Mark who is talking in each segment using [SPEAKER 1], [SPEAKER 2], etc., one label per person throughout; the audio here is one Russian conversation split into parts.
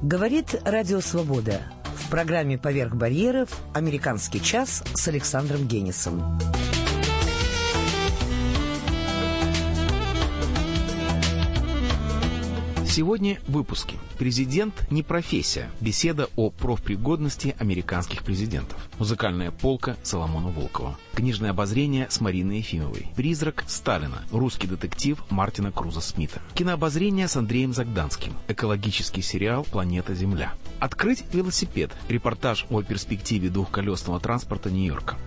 [SPEAKER 1] Говорит Радио Свобода. В программе «Поверх барьеров» «Американский час» с Александром Генисом.
[SPEAKER 2] Сегодня в выпуске. Президент не профессия. Беседа о профпригодности американских президентов. Музыкальная полка Соломона Волкова. Книжное обозрение с Мариной Ефимовой. Призрак Сталина. Русский детектив Мартина Круза Смита. Кинообозрение с Андреем Загданским. Экологический сериал «Планета Земля». Открыть велосипед. Репортаж о перспективе двухколесного транспорта Нью-Йорка.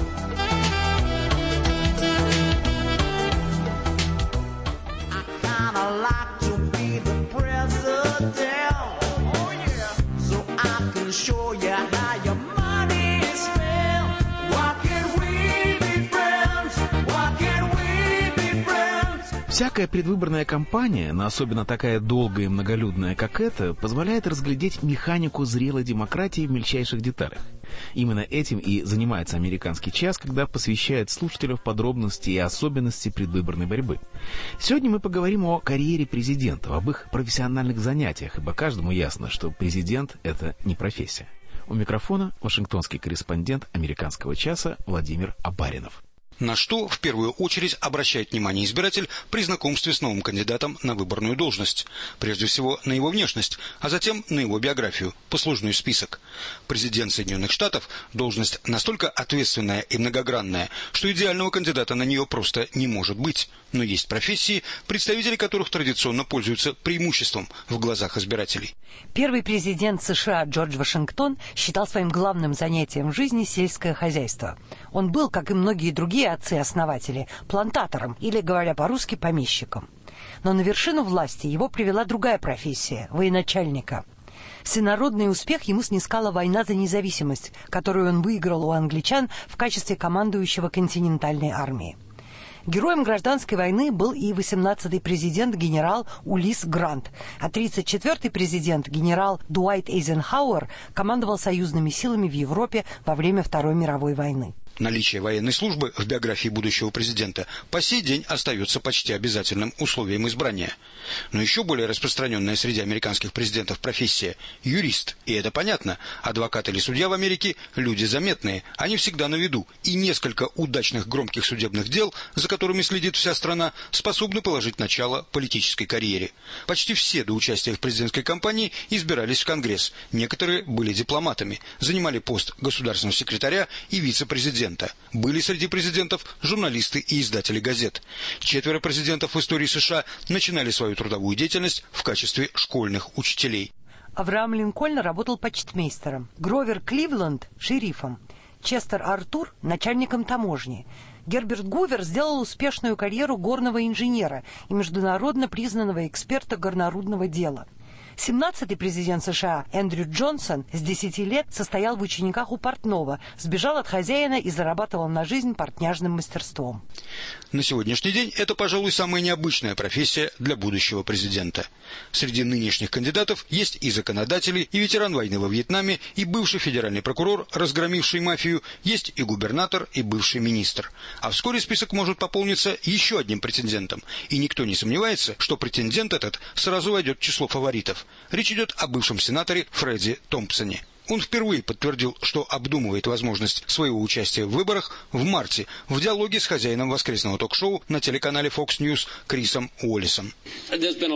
[SPEAKER 2] Всякая предвыборная кампания, но особенно такая долгая и многолюдная, как эта, позволяет разглядеть механику зрелой демократии в мельчайших деталях. Именно этим и занимается «Американский час», когда посвящает слушателю подробности и особенности предвыборной борьбы. Сегодня мы поговорим о карьере президентов, об их профессиональных занятиях, ибо каждому ясно, что президент — это не профессия. У микрофона вашингтонский корреспондент «Американского часа» Владимир Абаринов.
[SPEAKER 3] На что в первую очередь обращает внимание избиратель при знакомстве с новым кандидатом на выборную должность? Прежде всего на его внешность, а затем на его биографию, послужной список. Президент Соединенных Штатов – должность настолько ответственная и многогранная, что идеального кандидата на нее просто не может быть. Но есть профессии, представители которых традиционно пользуются преимуществом в глазах избирателей.
[SPEAKER 4] Первый президент США Джордж Вашингтон считал своим главным занятием в жизни сельское хозяйство. Он был, как и многие другие отцы-основатели, плантатором или, говоря по-русски, помещиком. Но на вершину власти его привела другая профессия – военачальника. Всенародный успех ему снискала война за независимость, которую он выиграл у англичан в качестве командующего континентальной армией. Героем гражданской войны был и 18-й президент генерал Улисс Грант, а 34-й президент генерал Дуайт Эйзенхауэр командовал союзными силами в Европе во время Второй мировой войны.
[SPEAKER 3] Наличие военной службы в биографии будущего президента по сей день остается почти обязательным условием избрания. Но еще более распространенная среди американских президентов профессия – юрист. И это понятно. Адвокат или судья в Америке – люди заметные, они всегда на виду. И несколько удачных громких судебных дел, за которыми следит вся страна, способны положить начало политической карьере. Почти все до участия в президентской кампании избирались в Конгресс. Некоторые были дипломатами, занимали пост государственного секретаря и вице-президента. Были среди президентов журналисты и издатели газет. 4 президентов в истории США начинали свою трудовую деятельность в качестве школьных учителей.
[SPEAKER 4] Авраам Линкольн работал почтмейстером, Гровер Кливленд – шерифом, Честер Артур – начальником таможни. Герберт Гувер сделал успешную карьеру горного инженера и международно признанного эксперта горнорудного дела. 17-й президент США Эндрю Джонсон с 10 лет состоял в учениках у портного, сбежал от хозяина и зарабатывал на жизнь портняжным мастерством.
[SPEAKER 3] На сегодняшний день это, пожалуй, самая необычная профессия для будущего президента. Среди нынешних кандидатов есть и законодатели, и ветеран войны во Вьетнаме, и бывший федеральный прокурор, разгромивший мафию, есть и губернатор, и бывший министр. А вскоре список может пополниться еще одним претендентом. И никто не сомневается, что претендент этот сразу войдет в число фаворитов. Речь идет о бывшем сенаторе Фредди Томпсоне. Он впервые подтвердил, что обдумывает возможность своего участия в выборах в марте в диалоге с хозяином воскресного ток-шоу на телеканале Fox News Крисом Уоллисом. В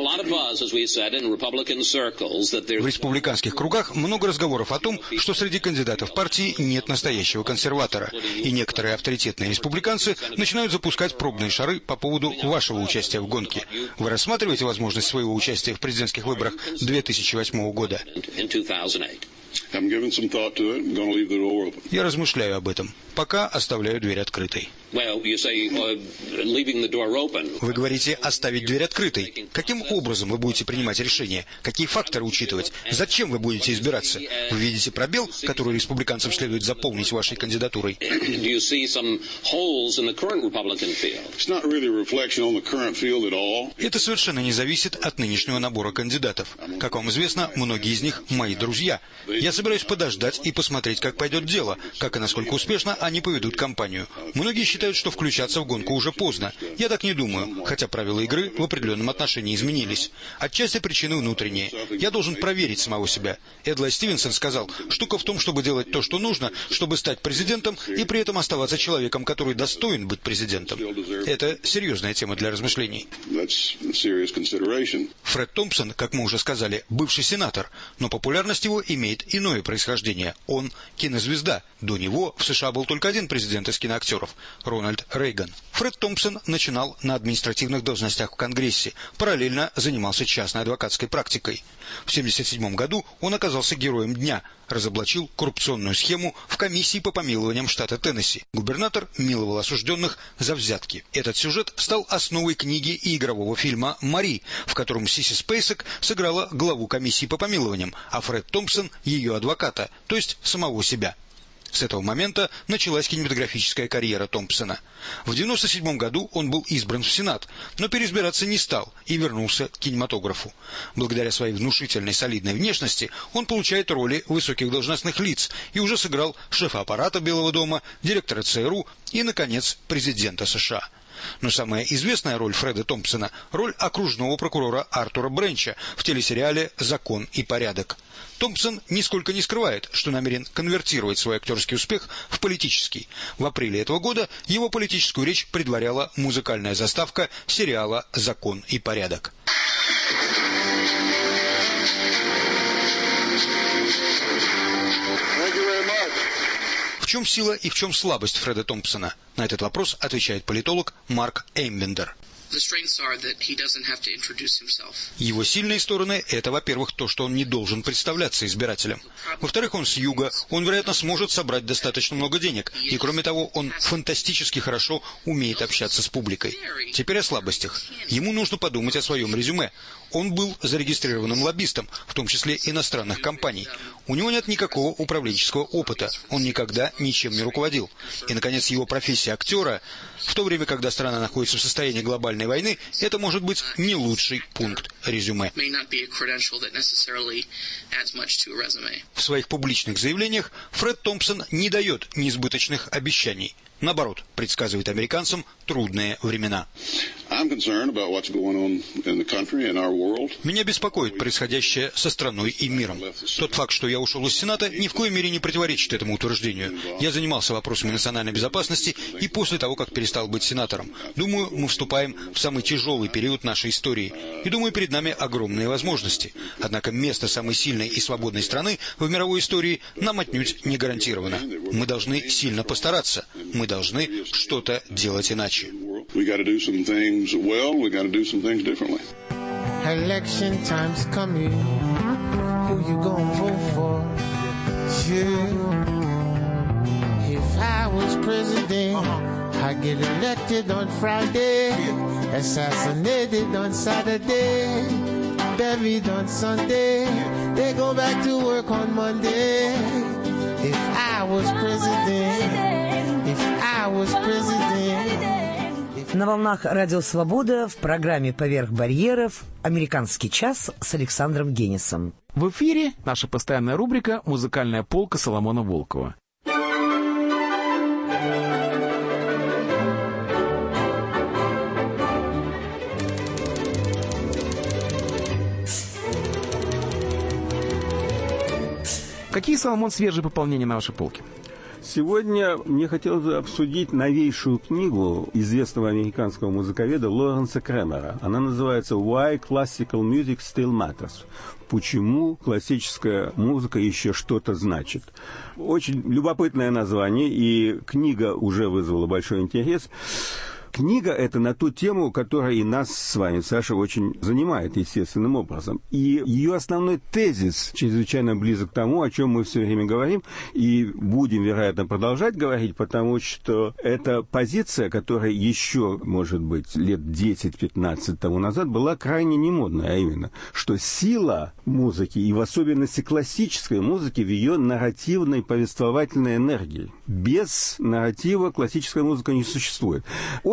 [SPEAKER 3] республиканских кругах много разговоров о том, что среди кандидатов партии нет настоящего консерватора. И некоторые авторитетные республиканцы начинают запускать пробные шары по поводу вашего участия в гонке. Вы рассматриваете возможность своего участия в президентских выборах 2008 года? Я размышляю об этом. Пока оставляю дверь открытой. Вы говорите «оставить дверь открытой». Каким образом вы будете принимать решение? Какие факторы учитывать? Зачем вы будете избираться? Вы видите пробел, который республиканцам следует заполнить вашей кандидатурой? Это совершенно не зависит от нынешнего набора кандидатов. Как вам известно, многие из них мои друзья. Я собираюсь подождать и посмотреть, как пойдет дело, как и насколько успешно они поведут кампанию. Многие считают, считают, что включаться в гонку уже поздно. Я так не думаю, хотя правила игры в определенном отношении изменились. Отчасти причины внутренние. Я должен проверить самого себя. Эдлай Стивенсон сказал, штука в том, чтобы делать то, что нужно, чтобы стать президентом и при этом оставаться человеком, который достоин быть президентом. Это серьезная тема для размышлений. Фред Томпсон, как мы уже сказали, бывший сенатор, но популярность его имеет иное происхождение. Он кинозвезда. До него в США был только один президент из киноактеров – Рональд Рейган. Фред Томпсон начинал на административных должностях в Конгрессе, параллельно занимался частной адвокатской практикой. В 1977 году он оказался героем дня, разоблачил коррупционную схему в комиссии по помилованиям штата Теннесси. Губернатор миловал осужденных за взятки. Этот сюжет стал основой книги и игрового фильма «Мари», в котором Сиси Спейсек сыграла главу комиссии по помилованиям, а Фред Томпсон – ее адвоката, то есть самого себя. С этого момента началась кинематографическая карьера Томпсона. В 1997 году он был избран в Сенат, но переизбираться не стал и вернулся к кинематографу. Благодаря своей внушительной солидной внешности он получает роли высоких должностных лиц и уже сыграл шефа аппарата Белого дома, директора ЦРУ и, наконец, президента США. Но самая известная роль Фреда Томпсона – роль окружного прокурора Артура Бренча в телесериале «Закон и порядок». Томпсон нисколько не скрывает, что намерен конвертировать свой актерский успех в политический. В апреле этого года его политическую речь предваряла музыкальная заставка сериала «Закон и порядок». В чем сила и в чем слабость Фреда Томпсона? На этот вопрос отвечает политолог Марк Эймбендер. Его сильные стороны – это, во-первых, то, что он не должен представляться избирателям. Во-вторых, он с юга, он, вероятно, сможет собрать достаточно много денег. И, кроме того, он фантастически хорошо умеет общаться с публикой. Теперь о слабостях. Ему нужно подумать о своем резюме. Он был зарегистрированным лоббистом, в том числе иностранных компаний. У него нет никакого управленческого опыта. Он никогда ничем не руководил. И, наконец, его профессия актера, в то время, когда страна находится в состоянии глобальной войны, это может быть не лучший пункт резюме. В своих публичных заявлениях Фред Томпсон не дает неизбыточных обещаний. Наоборот, предсказывает американцам трудные времена. Меня беспокоит происходящее со страной и миром. Тот факт, что я ушел из Сената, ни в коей мере не противоречит этому утверждению. Я занимался вопросами национальной безопасности и после того, как перестал быть сенатором. Думаю, мы вступаем в самый тяжелый период нашей истории. И думаю, перед нами огромные возможности. Однако место самой сильной и свободной страны в мировой истории нам отнюдь не гарантировано. Мы должны сильно постараться. Мы должны что-то делать иначе.
[SPEAKER 5] Election time's coming. Who you gonna vote for? Yeah. If I was president, I'd get elected on Friday, assassinated on Saturday, buried on Sunday. They go back to work on Monday. If I was president, if I was president.
[SPEAKER 1] На волнах Радио Свобода в программе «Поверх барьеров» «Американский час» с Александром Генисом.
[SPEAKER 2] В эфире наша постоянная рубрика «Музыкальная полка» Соломона Волкова. Какие, Соломон, свежие пополнения на вашей полке?
[SPEAKER 6] Сегодня мне хотелось бы обсудить новейшую книгу известного американского музыковеда Лоренса Кремера. Она называется «Why Classical Music Still Matters». Почему классическая музыка еще что-то значит. Очень любопытное название, и книга уже вызвала большой интерес. Книга эта на ту тему, которая и нас с вами, Саша, очень занимает естественным образом. И ее основной тезис чрезвычайно близок к тому, о чем мы все время говорим, и будем, вероятно, продолжать говорить, потому что это позиция, которая еще, может быть, лет 10-15 тому назад была крайне немодной, а именно, что сила музыки, и в особенности классической музыки, в ее нарративной повествовательной энергии. Без нарратива классическая музыка не существует.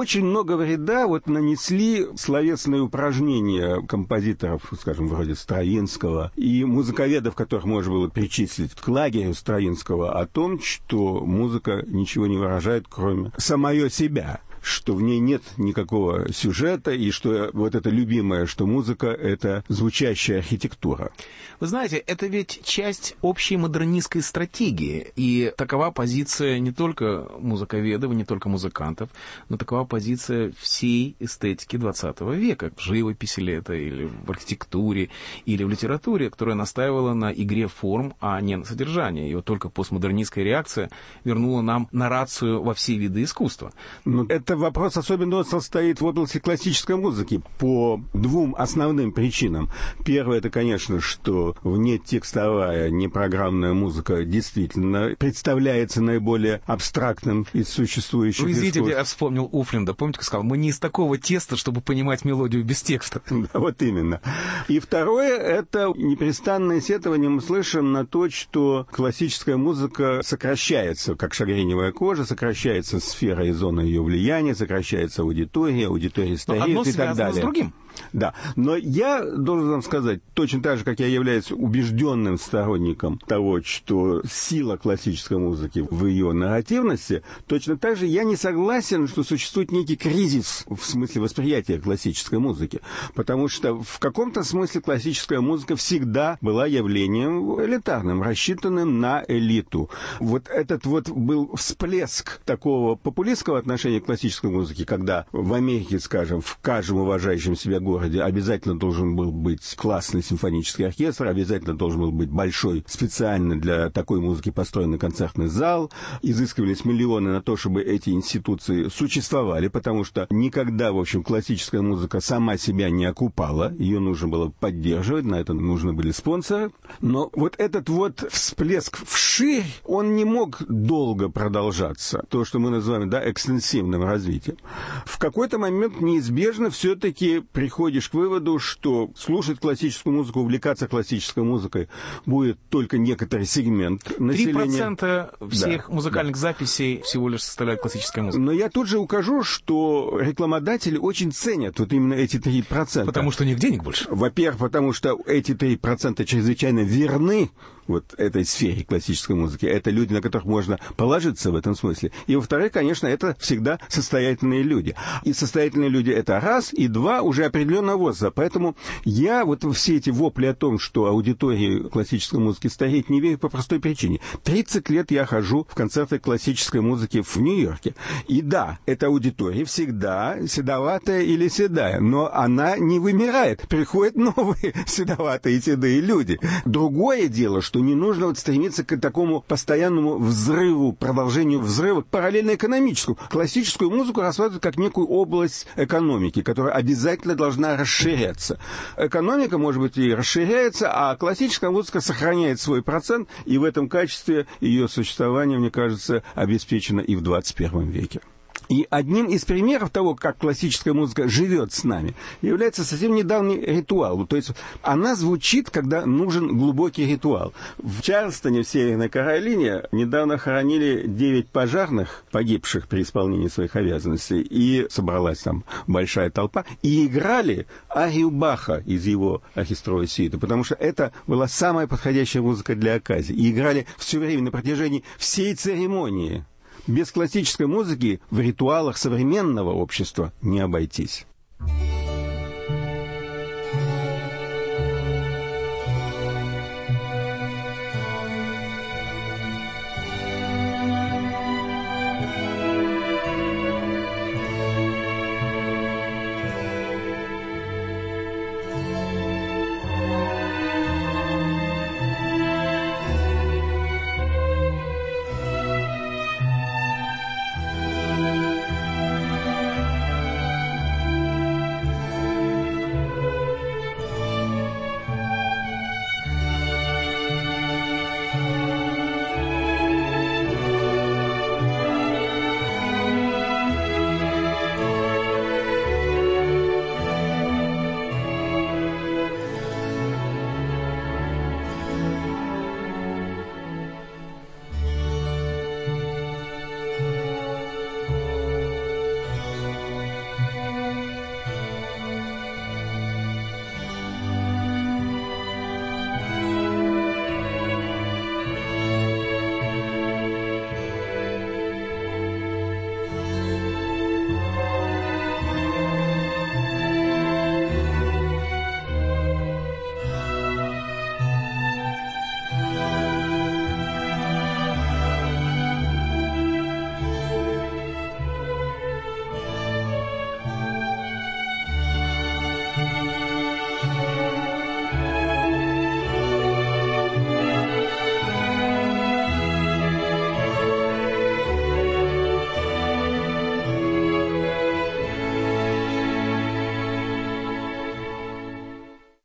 [SPEAKER 6] очень много вреда нанесли словесные упражнения композиторов, скажем, вроде Стравинского, и музыковедов, которых можно было причислить к лагерю Стравинского, о том, что музыка ничего не выражает, кроме самое себя, что в ней нет никакого сюжета, и что вот это любимое, что музыка — это звучащая архитектура.
[SPEAKER 2] Вы знаете, это ведь часть общей модернистской стратегии, и такова позиция не только музыковедов, не только музыкантов, но такова позиция всей эстетики XX века, в живописи ли это, или в архитектуре, или в литературе, которая настаивала на игре форм, а не на содержании. И вот только постмодернистская реакция вернула нам наррацию во все виды искусства.
[SPEAKER 6] Это вопрос особенно состоит в области классической музыки по двум основным причинам. Первое, это, конечно, что внетекстовая, непрограммная музыка действительно представляется наиболее абстрактным из существующих
[SPEAKER 2] Вы
[SPEAKER 6] искусств.
[SPEAKER 2] видите, я вспомнил Уфлинда. Помните, как сказал, мы не из такого теста, чтобы понимать мелодию без текста.
[SPEAKER 6] Да, вот именно. И второе, это непрестанное сетование мы слышим на то, что классическая музыка сокращается, как шагреневая кожа, сокращается сфера и зона ее влияния, сокращается аудитория стареет и так далее.
[SPEAKER 2] С другим.
[SPEAKER 6] Да, но я должен вам сказать, точно так же, как я являюсь убежденным сторонником того, что сила классической музыки в ее нарративности, точно так же я не согласен, что существует некий кризис в смысле восприятия классической музыки, потому что в каком-то смысле классическая музыка всегда была явлением элитарным, рассчитанным на элиту. Вот этот был всплеск такого популистского отношения к классической музыке, когда в Америке, скажем, в каждом уважающем себя городе обязательно должен был быть классный симфонический оркестр, обязательно должен был быть большой специально для такой музыки построенный концертный зал, изыскивались миллионы на то, чтобы эти институции существовали, потому что никогда, в общем, классическая музыка сама себя не окупала, ее нужно было поддерживать, на это нужны были спонсоры, но вот этот всплеск вширь, он не мог долго продолжаться, то, что мы называем, экстенсивным развитием. В какой-то момент неизбежно все-таки приходишь к выводу, что слушать классическую музыку, увлекаться классической музыкой будет только некоторый сегмент населения.
[SPEAKER 2] 3% всех музыкальных записей всего лишь составляет классическая музыка.
[SPEAKER 6] Но я тут же укажу, что рекламодатели очень ценят именно эти 3%.
[SPEAKER 2] Потому что у них денег больше.
[SPEAKER 6] Во-первых, потому что эти 3% чрезвычайно верны этой сфере классической музыки. Это люди, на которых можно положиться в этом смысле. И, во-вторых, конечно, это всегда состоятельные люди. И состоятельные люди — это раз, и два, уже определенного возраста. Поэтому я все эти вопли о том, что аудитория классической музыки стареет, не верю по простой причине. 30 лет я хожу в концерты классической музыки в Нью-Йорке. И да, эта аудитория всегда седоватая или седая, но она не вымирает. Приходят новые седоватые и седые люди. Другое дело, что не нужно стремиться к такому постоянному взрыву, продолжению взрыва, параллельно экономическому. Классическую музыку рассматривают как некую область экономики, которая обязательно должна расширяться. Экономика, может быть, и расширяется, а классическая музыка сохраняет свой процент, и в этом качестве ее существование, мне кажется, обеспечено и в 21 веке. И одним из примеров того, как классическая музыка живет с нами, является совсем недавний ритуал. То есть она звучит, когда нужен глубокий ритуал. В Чарльстоне, в Северной Каролине, недавно хоронили 9 пожарных, погибших при исполнении своих обязанностей, и собралась там большая толпа, и играли арию Баха из его оркестровой сюиты, потому что это была самая подходящая музыка для оказии. И играли все время на протяжении всей церемонии. Без классической музыки в ритуалах современного общества не обойтись.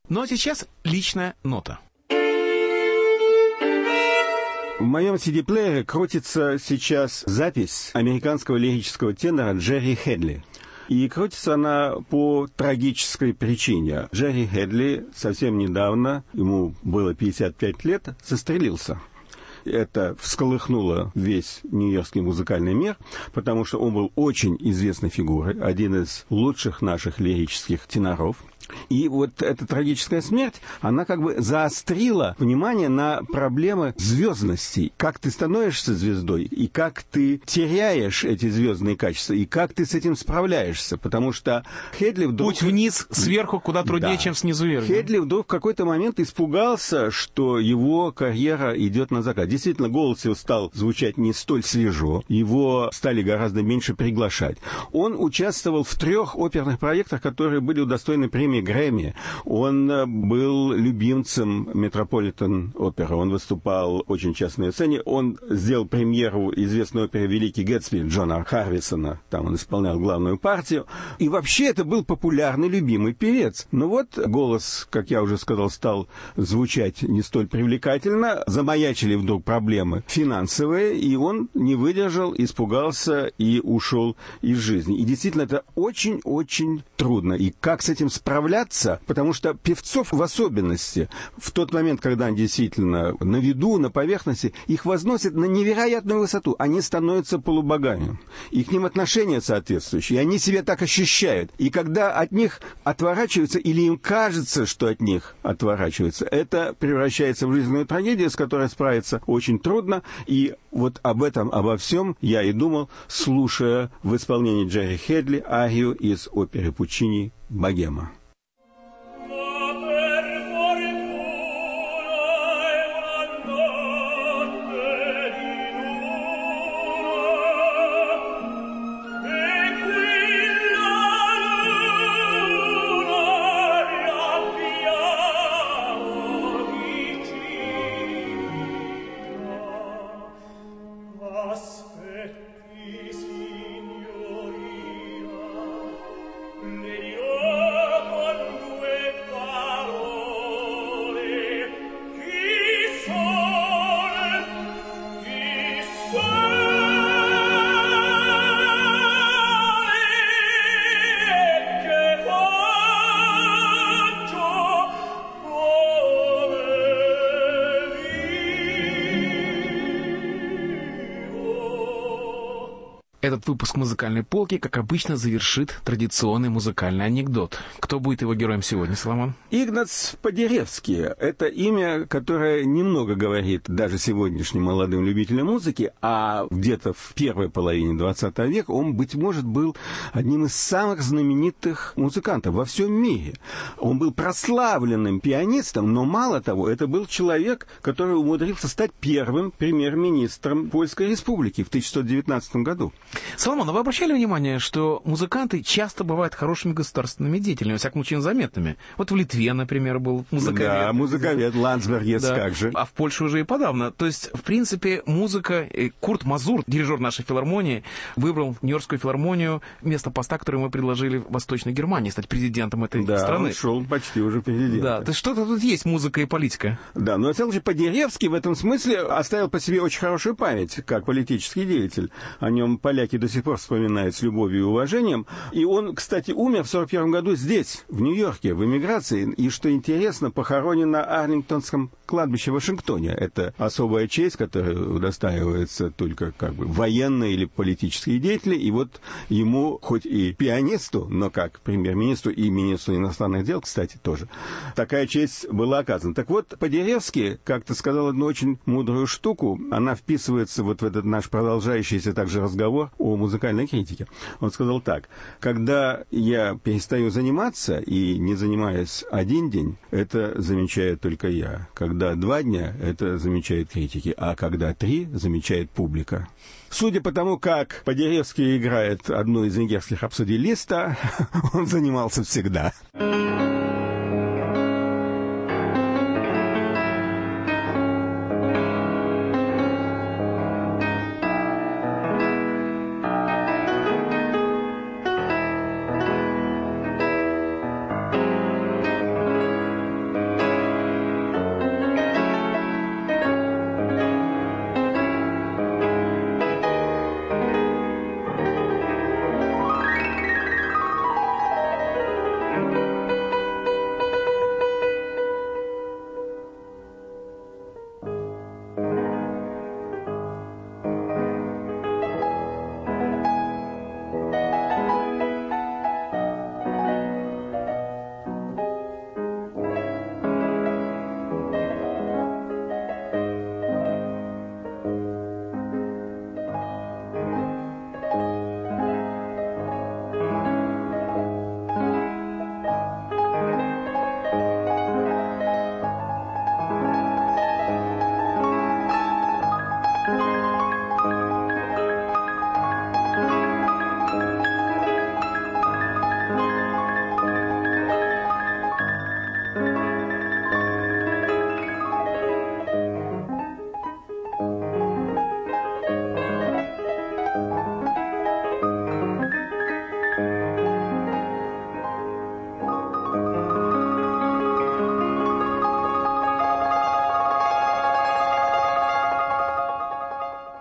[SPEAKER 2] Ну а сейчас личная нота.
[SPEAKER 6] В моем CD-плеере крутится сейчас запись американского лирического тенора Джерри Хедли. И крутится она по трагической причине. Джерри Хедли совсем недавно, ему было 55 лет, застрелился. Это всколыхнуло весь нью-йоркский музыкальный мир, потому что он был очень известной фигурой, один из лучших наших лирических теноров. И вот эта трагическая смерть, она как бы заострила внимание на проблемы звездности. Как ты становишься звездой, и как ты теряешь эти звездные качества, и как ты с этим справляешься. Потому что Хедли вдруг...
[SPEAKER 2] Путь вниз, сверху, куда труднее, чем снизу вверх.
[SPEAKER 6] Хедли вдруг в какой-то момент испугался, что его карьера идет на закат. Действительно, голос его стал звучать не столь свежо, его стали гораздо меньше приглашать. Он участвовал в 3 оперных проектах, которые были удостоены премии Грэмми. Он был любимцем Метрополитен-опера. Он выступал очень часто на сцене. Он сделал премьеру известной оперы «Великий Гэтсби» Джона Харрисона. Там он исполнял главную партию. И вообще это был популярный, любимый певец. Но вот голос, как я уже сказал, стал звучать не столь привлекательно. Замаячили вдруг проблемы финансовые, и он не выдержал, испугался и ушел из жизни. И действительно, это очень-очень трудно. И как с этим справляться? Потому что певцов в особенности, в тот момент, когда они действительно на виду, на поверхности, их возносят на невероятную высоту. Они становятся полубогами. И к ним отношения соответствующие. И они себя так ощущают. И когда от них отворачиваются, или им кажется, что от них отворачиваются, это превращается в жизненную трагедию, с которой справиться очень трудно. И вот об этом, обо всем я и думал, слушая в исполнении Джерри Хедли арию из оперы Пуччини «Богема».
[SPEAKER 2] Этот выпуск «Музыкальной полки», как обычно, завершит традиционный музыкальный анекдот. Кто будет его героем сегодня, Соломон?
[SPEAKER 6] Игнац Падеревский. Это имя, которое немного говорит даже сегодняшним молодым любителям музыки, а где-то в первой половине 20 века он, быть может, был одним из самых знаменитых музыкантов во всем мире. Он был прославленным пианистом, но мало того, это был человек, который умудрился стать первым премьер-министром Польской Республики в 1919 году.
[SPEAKER 2] Соломон, а вы обращали внимание, что музыканты часто бывают хорошими государственными деятелями, во всяком случае, заметными? Вот в Литве, например, был музыковед.
[SPEAKER 6] Да, музыковед Ландсбергес, да. Как же.
[SPEAKER 2] А в Польше уже и подавно. То есть, в принципе, музыка... Курт Мазур, дирижер нашей филармонии, выбрал Нью-Йоркскую филармонию, место поста, которое мы предложили в Восточной Германии, стать президентом этой страны.
[SPEAKER 6] Да, он шел почти уже президентом.
[SPEAKER 2] Да, то есть что-то тут есть, музыка и политика.
[SPEAKER 6] Да, но Александр Падеревский в этом смысле оставил по себе очень хорошую память, как политический деятель. О нем поляки до сих пор вспоминают с любовью и уважением. И он, кстати, умер в 1941 году здесь, в Нью-Йорке, в эмиграции. И, что интересно, похоронен на Арлингтонском кладбище в Вашингтоне. Это особая честь, которая удостаивается только как бы военные или политические деятели. И вот ему, хоть и пианисту, но как премьер-министру и министру иностранных дел, кстати, тоже, такая честь была оказана. Так вот, Падеревский как-то сказал одну очень мудрую штуку. Она вписывается вот в этот наш продолжающийся также разговор о музыкальной критике. Он сказал так: когда я перестаю заниматься и не занимаюсь один день, это замечаю только я. Когда 2 дня, это замечают критики, а когда 3, замечает публика. Судя по тому, как Падеревский играет одну из венгерских рапсодий Листа, он занимался всегда.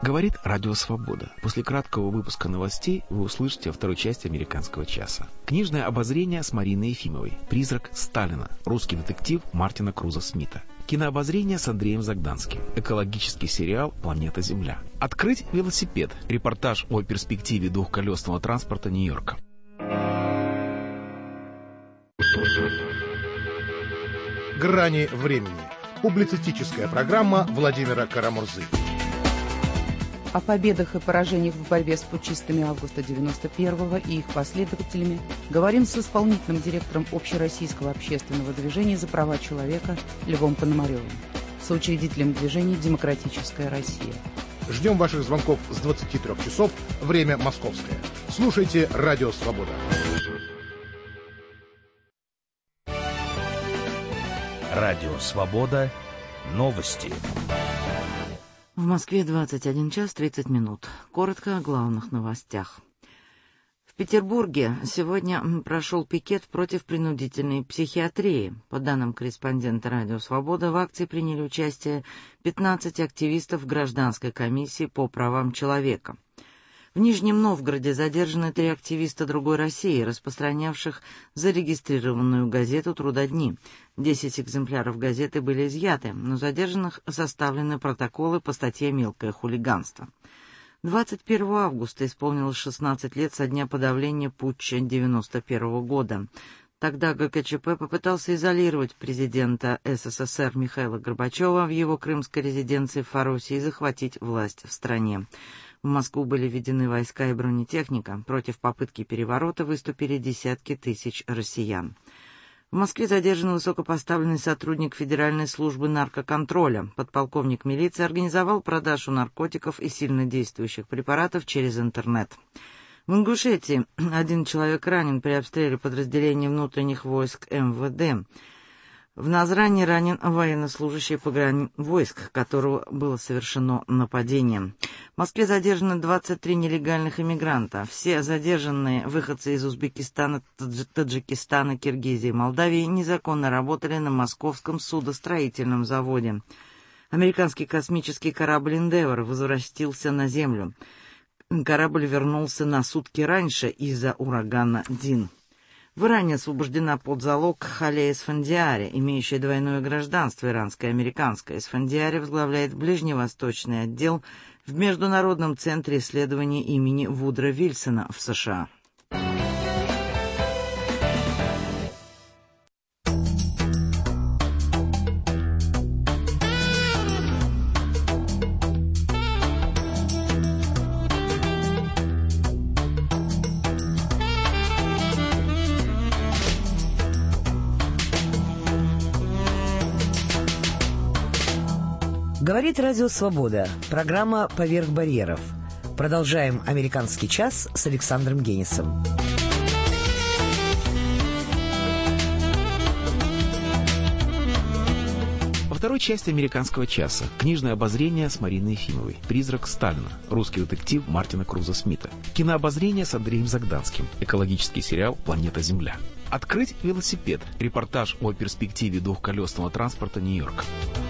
[SPEAKER 2] Говорит Радио Свобода. После краткого выпуска новостей вы услышите во второй части «Американского часа». Книжное обозрение с Мариной Ефимовой. «Призрак Сталина». Русский детектив Мартина Круза Смита. Кинообозрение с Андреем Загданским. Экологический сериал «Планета Земля». Открыть велосипед. Репортаж о перспективе двухколесного транспорта Нью-Йорка.
[SPEAKER 7] «Грани времени». Публицистическая программа Владимира Карамурзы.
[SPEAKER 8] О победах и поражениях в борьбе с путчистами августа 91-го и их последователями говорим с исполнительным директором Общероссийского общественного движения за права человека Львом Пономаревым, соучредителем движения «Демократическая Россия».
[SPEAKER 7] Ждем ваших звонков с 23 часов, время московское. Слушайте «Радио Свобода».
[SPEAKER 9] Радио Свобода. Новости.
[SPEAKER 10] В Москве 21 час 30 минут. Коротко о главных новостях. В Петербурге сегодня прошел пикет против принудительной психиатрии. По данным корреспондента «Радио Свобода», в акции приняли участие 15 активистов гражданской комиссии по правам человека. В Нижнем Новгороде задержаны 3 активиста «Другой России», распространявших зарегистрированную газету «Трудодни». 10 экземпляров газеты были изъяты, но задержанных составлены протоколы по статье «Мелкое хулиганство». 21 августа исполнилось 16 лет со дня подавления путча 91 года. Тогда ГКЧП попытался изолировать президента СССР Михаила Горбачева в его крымской резиденции в Фаросе и захватить власть в стране. В Москву были введены войска и бронетехника. Против попытки переворота выступили десятки тысяч россиян. В Москве задержан высокопоставленный сотрудник Федеральной службы наркоконтроля. Подполковник милиции организовал продажу наркотиков и сильнодействующих препаратов через интернет. В Ингушетии 1 человек ранен при обстреле подразделений внутренних войск МВД. В Назране ранен военнослужащий погранвойск, которого было совершено нападение. В Москве задержаны 23 нелегальных иммигранта. Все задержанные выходцы из Узбекистана, Таджикистана, Киргизии и Молдавии незаконно работали на московском судостроительном заводе. Американский космический корабль «Эндевор» возвратился на Землю. Корабль вернулся на сутки раньше из-за урагана Дин. В Иране освобождена под залог Хале Эсфандиари, имеющая двойное гражданство, иранское и американское. Эсфандиари возглавляет ближневосточный отдел в Международном центре исследований имени Вудро Вильсона в США.
[SPEAKER 1] Говорит Радио Свобода. Программа «Поверх барьеров». Продолжаем «Американский час» с Александром Генисом.
[SPEAKER 2] Во второй части «Американского часа» книжное обозрение с Мариной Ефимовой. «Призрак Сталина». Русский детектив Мартина Круза Смита. Кинообозрение с Андреем Загданским. Экологический сериал «Планета Земля». Открыть велосипед. Репортаж о перспективе двухколесного транспорта Нью-Йорка.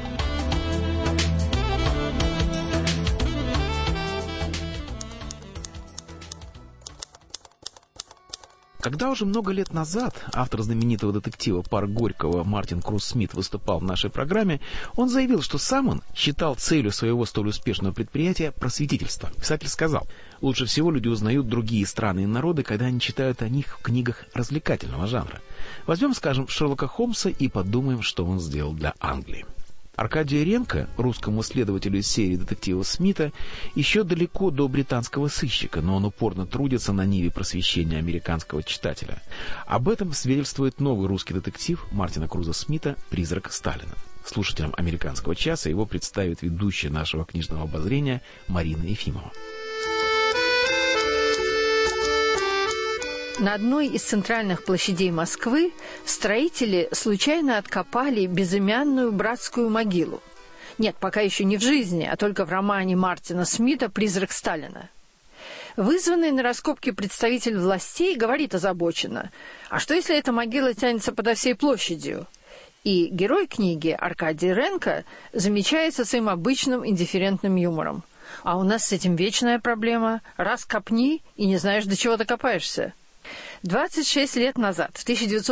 [SPEAKER 2] Когда уже много лет назад автор знаменитого детектива «Парк Горького» Мартин Круз Смит выступал в нашей программе, он заявил, что сам он считал целью своего столь успешного предприятия просветительство. Писатель сказал: «Лучше всего люди узнают другие страны и народы, когда они читают о них в книгах развлекательного жанра. Возьмем, скажем, Шерлока Холмса и подумаем, что он сделал для Англии». Аркадию Ренко, русскому следователю из серии детективов Смита, еще далеко до британского сыщика, но он упорно трудится на ниве просвещения американского читателя. Об этом свидетельствует новый русский детектив Мартина Круза Смита «Призрак Сталина». Слушателям «Американского часа» его представит ведущая нашего книжного обозрения Марина Ефимова.
[SPEAKER 11] На одной из центральных площадей Москвы строители случайно откопали безымянную братскую могилу. Нет, пока еще не в жизни, а только в романе Мартина Смита «Призрак Сталина». Вызванный на раскопки представитель властей говорит озабоченно: «А что, если эта могила тянется подо всей площадью?» И герой книги Аркадий Ренко замечает со своим обычным индифферентным юмором: А у нас с этим вечная проблема. Раз копни, и не знаешь, до чего докопаешься. 26 лет назад, в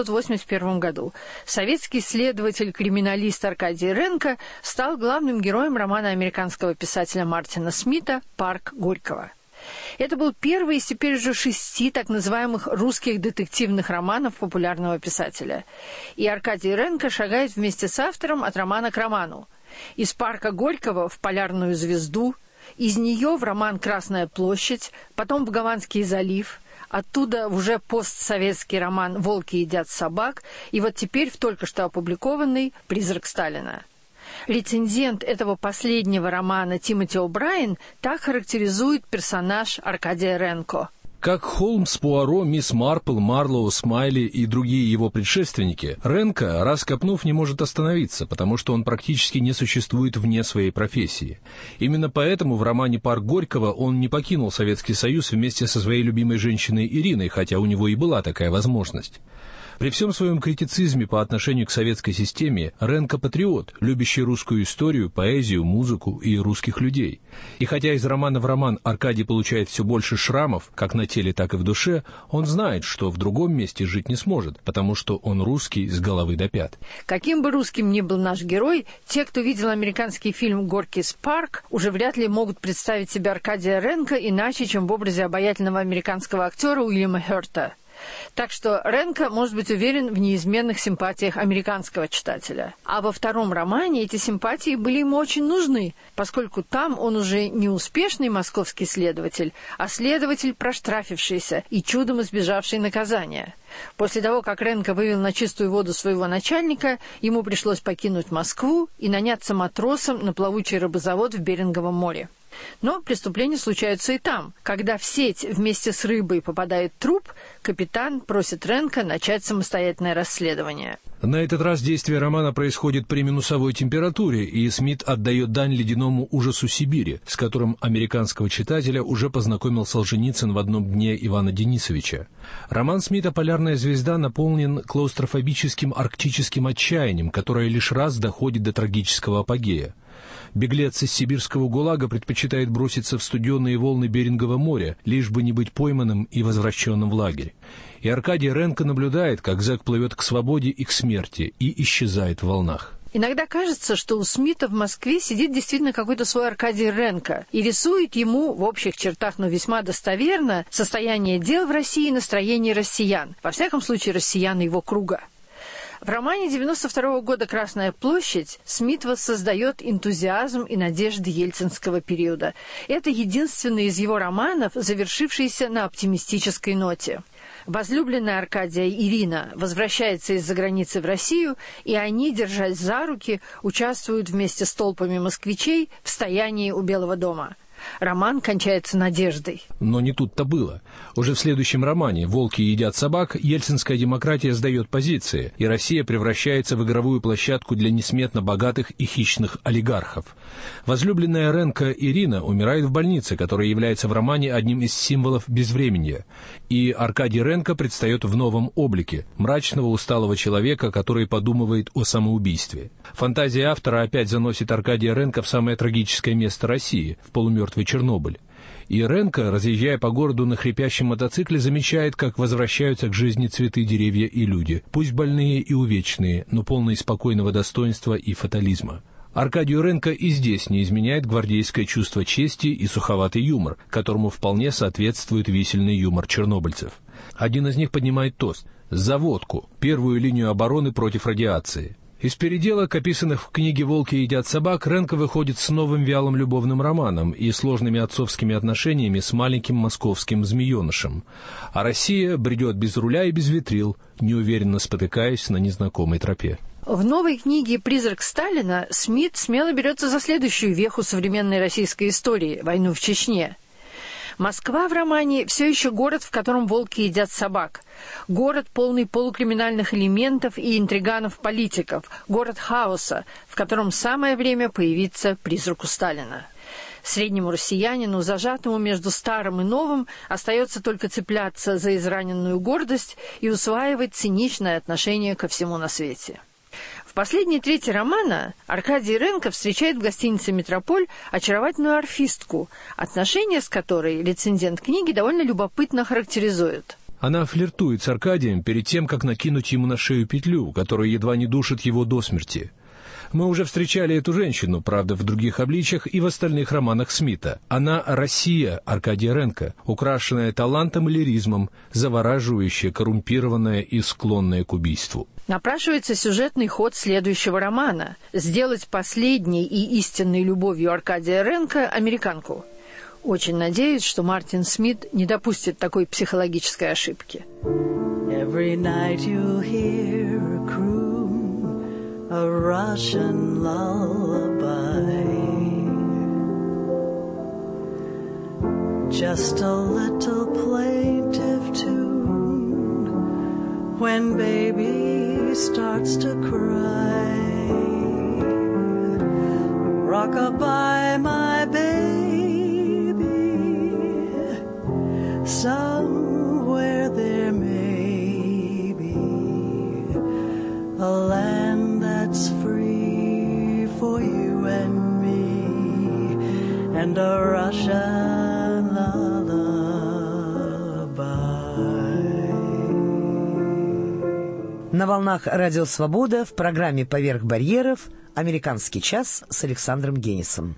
[SPEAKER 11] 1981 году, советский следователь-криминалист Аркадий Ренко стал главным героем романа американского писателя Мартина Смита «Парк Горького». Это был первый из теперь уже 6 так называемых русских детективных романов популярного писателя. И Аркадий Ренко шагает вместе с автором от романа к роману. Из «Парка Горького» в «Полярную звезду», из нее в роман «Красная площадь», потом в «Гаванский залив», оттуда в уже постсоветский роман «Волки едят собак», и вот теперь в только что опубликованный «Призрак Сталина». Рецензент этого последнего романа Тимоти О'Брайен так характеризует персонаж Аркадия Ренко.
[SPEAKER 12] Как Холмс, Пуаро, мисс Марпл, Марлоу, Смайли и другие его предшественники, Ренко, раз копнув, не может остановиться, потому что он практически не существует вне своей профессии. Именно поэтому в романе «Парк Горького» он не покинул Советский Союз вместе со своей любимой женщиной Ириной, хотя у него и была такая возможность. При всем своем критицизме по отношению к советской системе, Ренко патриот, любящий русскую историю, поэзию, музыку и русских людей. И хотя из романа в роман Аркадий получает все больше шрамов, как на теле, так и в душе, он знает, что в другом месте жить не сможет, потому что он русский с головы до пят.
[SPEAKER 11] Каким бы русским ни был наш герой, те, кто видел американский фильм «Горький's Парк», уже вряд ли могут представить себе Аркадия Ренко иначе, чем в образе обаятельного американского актера Уильяма Хёрта. Так что Ренко может быть уверен в неизменных симпатиях американского читателя. А во втором романе эти симпатии были ему очень нужны, поскольку там он уже не успешный московский следователь, а следователь, проштрафившийся и чудом избежавший наказания. После того, как Ренко вывел на чистую воду своего начальника, ему пришлось покинуть Москву и наняться матросом на плавучий рыбозавод в Беринговом море. Но преступления случаются и там. Когда в сеть вместе с рыбой попадает труп, капитан просит Ренко начать самостоятельное расследование.
[SPEAKER 12] На этот раз действие романа происходит при минусовой температуре, и Смит отдает дань ледяному ужасу Сибири, с которым американского читателя уже познакомил Солженицын в «Одном дне» Ивана Денисовича. Роман Смита «Полярная звезда» наполнен клаустрофобическим арктическим отчаянием, которое лишь раз доходит до трагического апогея. Беглец из сибирского ГУЛАГа предпочитает броситься в студеные волны Берингового моря, лишь бы не быть пойманным и возвращенным в лагерь. И Аркадий Ренко наблюдает, как зэк плывет к свободе и к смерти, и исчезает в волнах.
[SPEAKER 11] Иногда кажется, что у Смита в Москве сидит действительно какой-то свой Аркадий Ренко и рисует ему, в общих чертах, но весьма достоверно, состояние дел в России и настроение россиян, во всяком случае россиян его круга. В романе 1992 года «Красная площадь» Смит воссоздает энтузиазм и надежды ельцинского периода. Это единственный из его романов, завершившийся на оптимистической ноте. Возлюбленная Аркадия Ирина возвращается из-за границы в Россию, и они, держась за руки, участвуют вместе с толпами москвичей в стоянии у Белого дома. Роман кончается надеждой.
[SPEAKER 12] Но не тут-то было. Уже в следующем романе «Волки едят собак» ельцинская демократия сдает позиции, и Россия превращается в игровую площадку для несметно богатых и хищных олигархов. Возлюбленная Ренко Ирина умирает в больнице, которая является в романе одним из символов безвременья. И Аркадий Ренко предстает в новом облике – мрачного усталого человека, который подумывает о самоубийстве. Фантазия автора опять заносит Аркадия Ренко в самое трагическое место России – в полумертвый Чернобыль. И Ренко, разъезжая по городу на хрипящем мотоцикле, замечает, как возвращаются к жизни цветы, деревья и люди, пусть больные и увечные, но полные спокойного достоинства и фатализма. Аркадию Ренко и здесь не изменяет гвардейское чувство чести и суховатый юмор, которому вполне соответствует висельный юмор чернобыльцев. Один из них поднимает тост «За водку, первую линию обороны против радиации». Из переделок, описанных в книге «Волки едят собак», Ренко выходит с новым вялым любовным романом и сложными отцовскими отношениями с маленьким московским змеенышем. А Россия бредет без руля и без ветрил, неуверенно спотыкаясь на незнакомой тропе.
[SPEAKER 11] В новой книге «Призрак Сталина» Смит смело берется за следующую веху современной российской истории – войну в Чечне. Москва в романе все еще город, в котором волки едят собак. Город, полный полукриминальных элементов и интриганов-политиков. Город хаоса, в котором самое время появиться призраку Сталина. Среднему россиянину, зажатому между старым и новым, остается только цепляться за израненную гордость и усваивать циничное отношение ко всему на свете. В последней трети романа Аркадий Ренко встречает в гостинице «Метрополь» очаровательную орфистку, отношения с которой рецензент книги довольно любопытно характеризует.
[SPEAKER 12] Она флиртует с Аркадием перед тем, как накинуть ему на шею петлю, которая едва не душит его до смерти. Мы уже встречали эту женщину, правда, в других обличиях и в остальных романах Смита. Она Россия Аркадия Ренко, украшенная талантом и лиризмом, завораживающая, коррумпированная и склонная к убийству.
[SPEAKER 11] Напрашивается сюжетный ход следующего романа – сделать последней и истинной любовью Аркадия Ренко американку. Очень надеюсь, что Мартин Смит не допустит такой психологической ошибки.
[SPEAKER 13] Every night you hear a croon, a Russian lullaby. Just a little plaintive tune when baby starts to cry. Rock-a-bye, my baby, somewhere there may be a land that's free for you and me, and a Russian lullaby.
[SPEAKER 1] На волнах Радио Свобода в программе «Поверх барьеров» «Американский час» с Александром Генисом.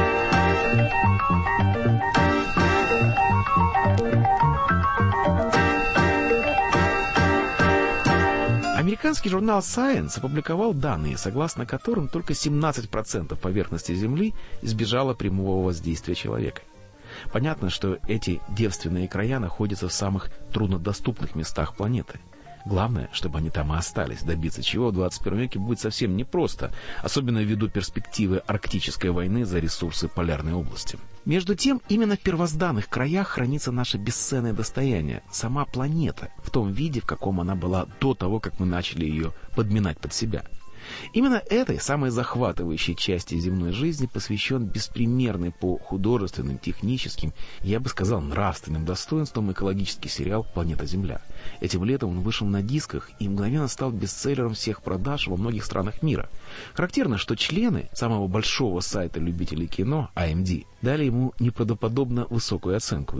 [SPEAKER 2] Американский журнал Science опубликовал данные, согласно которым только 17% поверхности Земли избежало прямого воздействия человека. Понятно, что эти девственные края находятся в самых труднодоступных местах планеты. Главное, чтобы они там и остались, добиться чего в 21 веке будет совсем непросто, особенно ввиду перспективы арктической войны за ресурсы полярной области. Между тем, именно в первозданных краях хранится наше бесценное достояние, сама планета, в том виде, в каком она была до того, как мы начали ее подминать под себя. Именно этой самой захватывающей части земной жизни посвящен беспримерный по художественным, техническим, я бы сказал, нравственным достоинствам экологический сериал «Планета Земля». Этим летом он вышел на дисках и мгновенно стал бестселлером всех продаж во многих странах мира. Характерно, что члены самого большого сайта любителей кино, IMDb, дали ему неправдоподобно высокую оценку –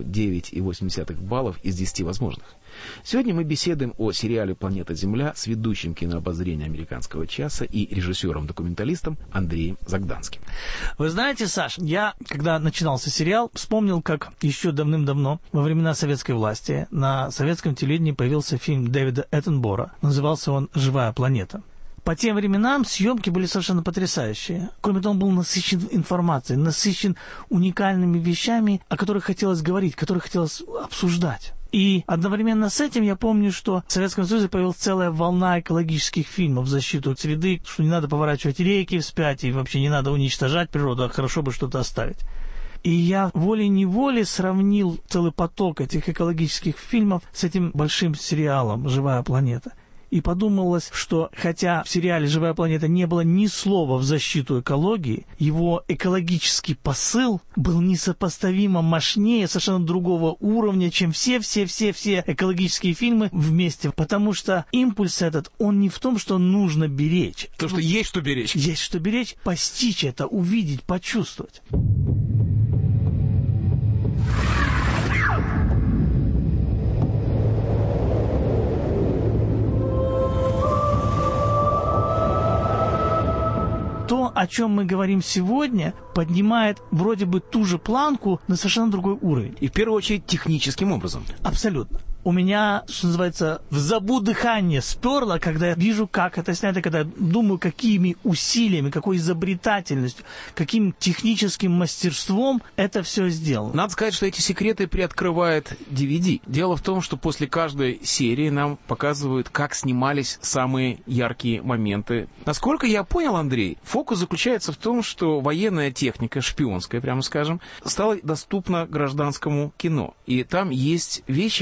[SPEAKER 2] 9,8 баллов из 10 возможных. Сегодня мы беседуем о сериале «Планета Земля» с ведущим кинообозрения «Американского часа» и режиссером-документалистом Андреем Загданским.
[SPEAKER 14] Вы знаете, Саш, я, когда начинался сериал, вспомнил, как еще давным-давно, во времена советской власти, на советском телевидении появился фильм Дэвида Эттенбора. Назывался он «Живая планета». По тем временам съемки были совершенно потрясающие. Кроме того, он был насыщен информацией, насыщен уникальными вещами, о которых хотелось говорить, которые хотелось обсуждать. И одновременно с этим я помню, что в Советском Союзе появилась целая волна экологических фильмов в защиту среды, что не надо поворачивать реки вспять и вообще не надо уничтожать природу, а хорошо бы что-то оставить. И я волей-неволей сравнил целый поток этих экологических фильмов с этим большим сериалом «Живая планета». И подумалось, что хотя в сериале «Живая планета» не было ни слова в защиту экологии, его экологический посыл был несопоставимо мощнее, совершенно другого уровня, чем все экологические фильмы вместе. Потому что импульс этот, он не в том, что нужно беречь.
[SPEAKER 2] То, что есть что беречь.
[SPEAKER 14] Есть что беречь, постичь это, увидеть, почувствовать. То, о чем мы говорим сегодня, поднимает вроде бы ту же планку на совершенно другой уровень.
[SPEAKER 2] И в первую очередь техническим образом.
[SPEAKER 14] Абсолютно. У меня, что называется, в забу дыхание сперло, когда я вижу, как это снято, когда я думаю, какими усилиями, какой изобретательностью, каким техническим мастерством это все сделано.
[SPEAKER 2] Надо сказать, что эти секреты приоткрывает DVD. Дело в том, что после каждой серии нам показывают, как снимались самые яркие моменты. Насколько я понял, Андрей, фокус заключается в том, что военная техника, шпионская, прямо скажем, стала доступна гражданскому кино. И там есть вещи, которые раньше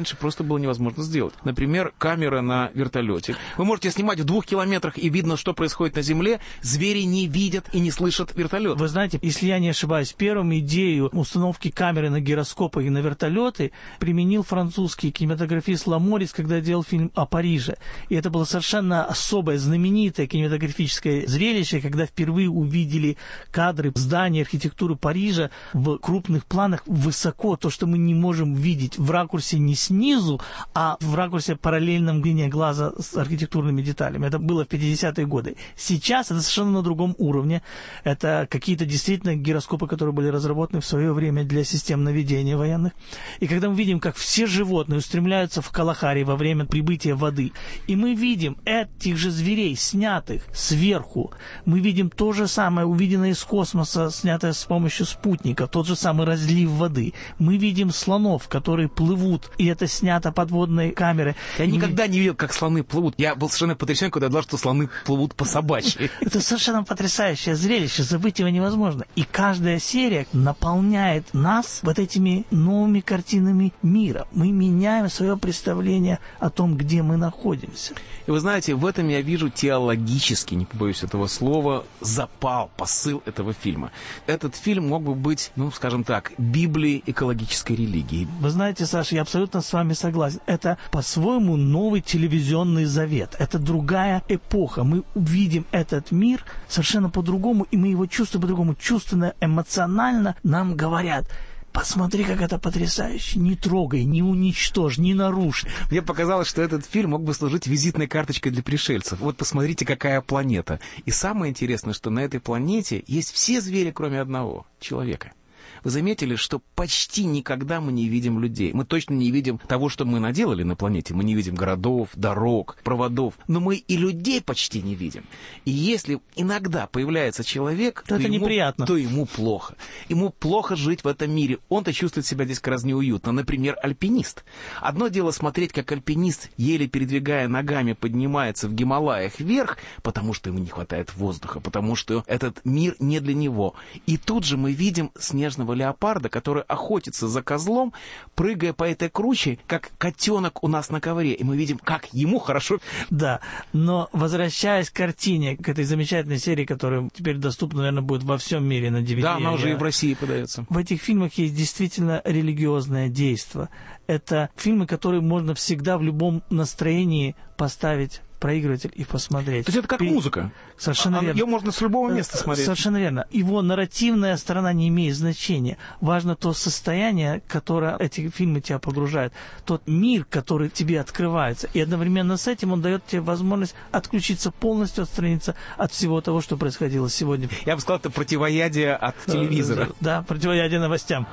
[SPEAKER 2] раньше просто было невозможно сделать. Например, камера на вертолете. Вы можете снимать в 2 километрах, и видно, что происходит на земле. Звери не видят и не слышат вертолет.
[SPEAKER 14] Вы знаете, если я не ошибаюсь, первым идею установки камеры на гироскопы и на вертолеты применил французский кинематографист Ламорис, когда делал фильм о Париже. И это было совершенно особое, знаменитое кинематографическое зрелище, когда впервые увидели кадры зданий, архитектуры Парижа в крупных планах высоко, то, что мы не можем видеть в ракурсе не снизу, а в ракурсе параллельном мгновения глаза с архитектурными деталями. Это было в 50-е годы. Сейчас это совершенно на другом уровне. Это какие-то действительно гироскопы, которые были разработаны в свое время для систем наведения военных. И когда мы видим, как все животные устремляются в Калахари во время прибытия воды, и мы видим этих же зверей, снятых сверху, мы видим то же самое, увиденное из космоса, снятое с помощью спутника, тот же самый разлив воды. Мы видим слонов, которые плывут, и это снято подводной камерой.
[SPEAKER 2] Я никогда не видел, как слоны плывут. Я был совершенно потрясен, когда узнал, что слоны плывут по собачьи.
[SPEAKER 14] Это совершенно потрясающее зрелище, забыть его невозможно. И каждая серия наполняет нас вот этими новыми картинами мира. Мы меняем свое представление о том, где мы находимся.
[SPEAKER 2] И вы знаете, в этом я вижу теологический, не побоюсь этого слова, запал, посыл этого фильма. Этот фильм мог бы быть, скажем так, Библией экологической религии.
[SPEAKER 14] Вы знаете, Саша, я абсолютно с вами согласен. Это по-своему новый телевизионный завет. Это другая эпоха. Мы увидим этот мир совершенно по-другому, и мы его чувствуем по-другому. Чувственно, эмоционально нам говорят: посмотри, как это потрясающе. Не трогай, не уничтожь, не нарушь.
[SPEAKER 2] Мне показалось, что этот фильм мог бы служить визитной карточкой для пришельцев. Вот посмотрите, какая планета. И самое интересное, что на этой планете есть все звери, кроме одного — человека. Вы заметили, что почти никогда мы не видим людей. Мы точно не видим того, что мы наделали на планете. Мы не видим городов, дорог, проводов. Но мы и людей почти не видим. И если иногда появляется человек,
[SPEAKER 14] то это неприятно.
[SPEAKER 2] То ему плохо. Ему плохо жить в этом мире. Он-то чувствует себя здесь как раз неуютно. Например, альпинист. Одно дело смотреть, как альпинист, еле передвигая ногами, поднимается в Гималаях вверх, потому что ему не хватает воздуха, потому что этот мир не для него. И тут же мы видим снежного леопарда, который охотится за козлом, прыгая по этой круче, как котенок у нас на ковре. И мы видим, как ему хорошо.
[SPEAKER 14] Да, но возвращаясь к картине, к этой замечательной серии, которая теперь доступна, наверное, будет во всем мире на DVD.
[SPEAKER 2] Да, она уже и в России подается.
[SPEAKER 14] В этих фильмах есть действительно религиозное действие. Это фильмы, которые можно всегда в любом настроении поставить проигрыватель и посмотреть.
[SPEAKER 2] То есть это как музыка.
[SPEAKER 14] Совершенно верно.
[SPEAKER 2] Ее можно с любого места смотреть.
[SPEAKER 14] Совершенно верно. Его нарративная сторона не имеет значения. Важно то состояние, которое эти фильмы тебя погружают. Тот мир, который тебе открывается. И одновременно с этим он дает тебе возможность отключиться полностью, отстраниться от всего того, что происходило сегодня.
[SPEAKER 2] Я бы сказал, это противоядие от телевизора.
[SPEAKER 14] Да, противоядие новостям.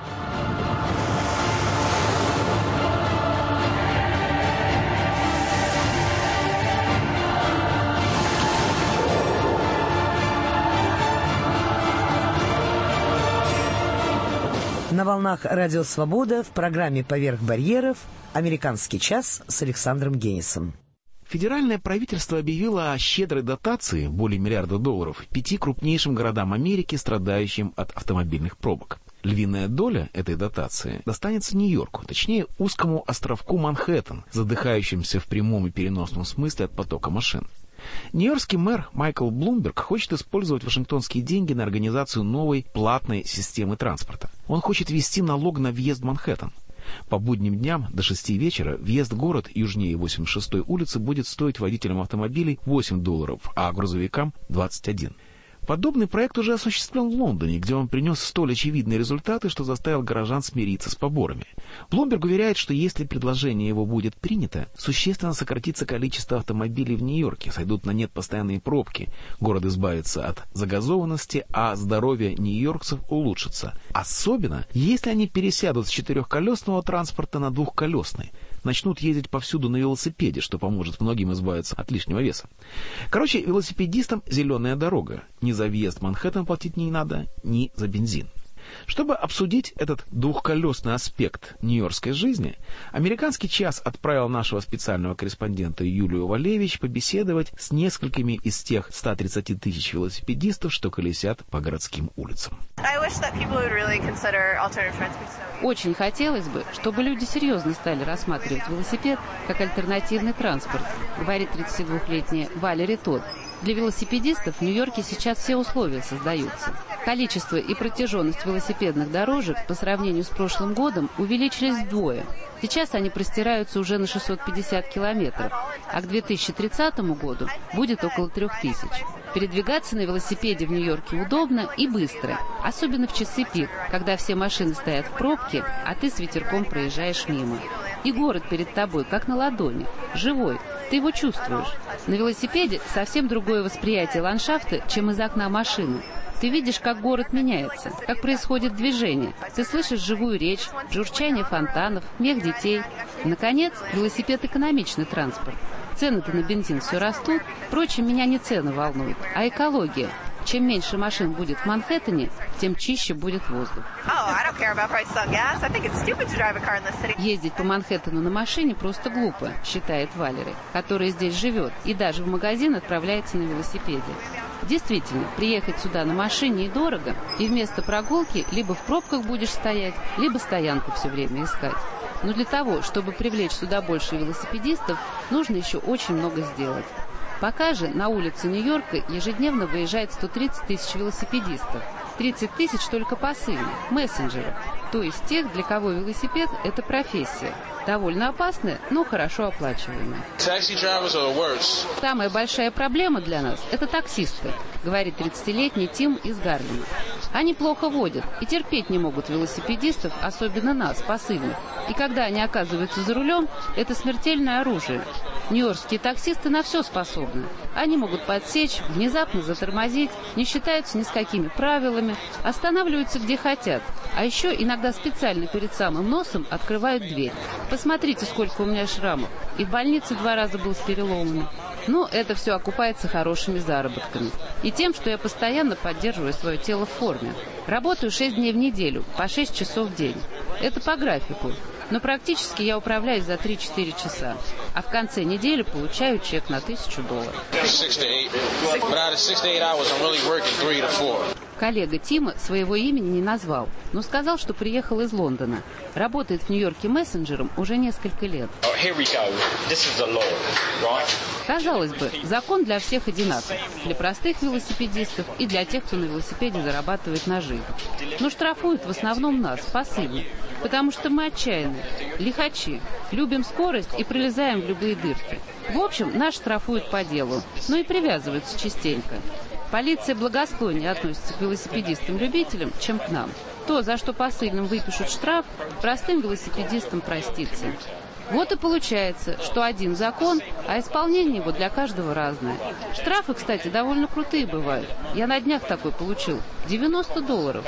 [SPEAKER 1] На волнах «Радио Свобода» в программе «Поверх барьеров» «Американский час» с Александром Генисом.
[SPEAKER 2] Федеральное правительство объявило о щедрой дотации, более $1 миллиарда, 5 крупнейшим городам Америки, страдающим от автомобильных пробок. Львиная доля этой дотации достанется Нью-Йорку, точнее узкому островку Манхэттен, задыхающимся в прямом и переносном смысле от потока машин. Нью-Йоркский мэр Майкл Блумберг хочет использовать вашингтонские деньги на организацию новой платной системы транспорта. Он хочет ввести налог на въезд в Манхэттен. По будним дням до 6 вечера въезд в город южнее 86-й улицы будет стоить водителям автомобилей $8, а грузовикам $21. Подобный проект уже осуществлен в Лондоне, где он принес столь очевидные результаты, что заставил горожан смириться с поборами. Блумберг уверяет, что если предложение его будет принято, существенно сократится количество автомобилей в Нью-Йорке, сойдут на нет постоянные пробки, город избавится от загазованности, а здоровье нью-йоркцев улучшится. Особенно, если они пересядут с 4-колесного транспорта на 2-колесный. Начнут ездить повсюду на велосипеде, что поможет многим избавиться от лишнего веса. Короче, велосипедистам зеленая дорога. Ни за въезд в Манхэттен платить не надо, ни за бензин. Чтобы обсудить этот двухколесный аспект нью-йоркской жизни, «Американский час» отправил нашего специального корреспондента Юлию Валевич побеседовать с несколькими из тех 130 тысяч велосипедистов, что колесят по городским улицам.
[SPEAKER 15] Очень хотелось бы, чтобы люди серьезно стали рассматривать велосипед как альтернативный транспорт, говорит 32-летняя Валери Тодд. Для велосипедистов в Нью-Йорке сейчас все условия создаются. Количество и протяженность велосипедных дорожек по сравнению с прошлым годом увеличились вдвое. Сейчас они простираются уже на 650 километров, а к 2030 году будет около 3000. Передвигаться на велосипеде в Нью-Йорке удобно и быстро, особенно в часы пик, когда все машины стоят в пробке, а ты с ветерком проезжаешь мимо. И город перед тобой, как на ладони, живой, ты его чувствуешь. На велосипеде совсем другое восприятие ландшафта, чем из окна машины. Ты видишь, как город меняется, как происходит движение. Ты слышишь живую речь, журчание фонтанов, смех детей. Наконец, велосипед – экономичный транспорт. Цены-то на бензин все растут. Впрочем, меня не цены волнуют, а экология. Чем меньше машин будет в Манхэттене, тем чище будет воздух. Ездить по Манхэттену на машине просто глупо, считает Валери, которая здесь живет и даже в магазин отправляется на велосипеде. Действительно, приехать сюда на машине недорого, и вместо прогулки либо в пробках будешь стоять, либо стоянку все время искать. Но для того, чтобы привлечь сюда больше велосипедистов, нужно еще очень много сделать. Пока же на улице Нью-Йорка ежедневно выезжает 130 тысяч велосипедистов. 30 тысяч только посыльных, мессенджеров, то есть тех, для кого велосипед – это профессия. Довольно опасная, но хорошо оплачиваемая. Самая большая проблема для нас – это таксисты, говорит 30-летний Тим из Гарлема. Они плохо водят и терпеть не могут велосипедистов, особенно нас, посыльных. И когда они оказываются за рулем, это смертельное оружие. Нью-йоркские таксисты на все способны. Они могут подсечь, внезапно затормозить, не считаются ни с какими правилами, останавливаются где хотят. А еще иногда специально перед самым носом открывают дверь. Посмотрите, сколько у меня шрамов. И в больнице 2 раза был с переломами. Но это все окупается хорошими заработками. И тем, что я постоянно поддерживаю свое тело в форме. Работаю 6 дней в неделю, по 6 часов в день. Это по графику. Но практически я управляюсь за 3-4 часа. А в конце недели получаю чек на $1000. Коллега Тима своего имени не назвал, но сказал, что приехал из Лондона. Работает в Нью-Йорке мессенджером уже несколько лет. Казалось бы, закон для всех одинаков. Для простых велосипедистов и для тех, кто на велосипеде зарабатывает на жизнь. Но штрафуют в основном нас, посыльных. Потому что мы отчаянные, лихачи, любим скорость и пролезаем в любые дырки. В общем, нас штрафуют по делу, но и привязываются частенько. Полиция благосклоннее относится к велосипедистам-любителям, чем к нам. То, за что посыльным выпишут штраф, простым велосипедистам простится. Вот и получается, что один закон, а исполнение его для каждого разное. Штрафы, кстати, довольно крутые бывают. Я на днях такой получил. $90.